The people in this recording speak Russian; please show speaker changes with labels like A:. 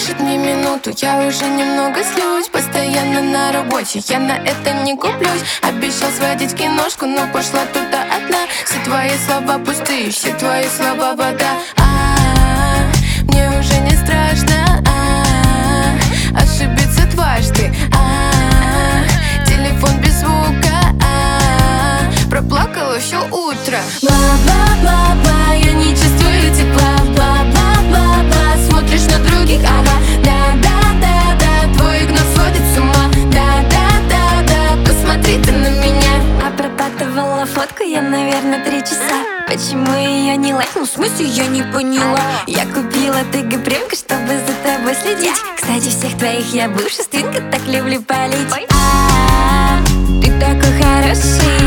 A: дышит мне минуту. Я уже немного злюсь, постоянно на работе. Я на это не куплюсь. Обещал сводить киношку, но пошла туда одна. Все твои слова пустые, все твои слова вода. Мне уже не страшно ошибиться дважды. Телефон без звука, проплакала все утро. Бла-бла-бла-бла, я не чувствую тепла. Бла-бла-бла-бла, смотришь на других, ага. Да-да-да-да, твой игнор сводит с ума. Да-да-да-да, посмотри ты на меня.
B: Обрабатывала фотку я, наверное, 3 часа. Почему ее не лайкнул? В смысле, я не поняла. Я купила ТГ премку, чтобы за тобой следить. Кстати, всех твоих я бывшая свинка, так люблю палить. Ты такой хороший,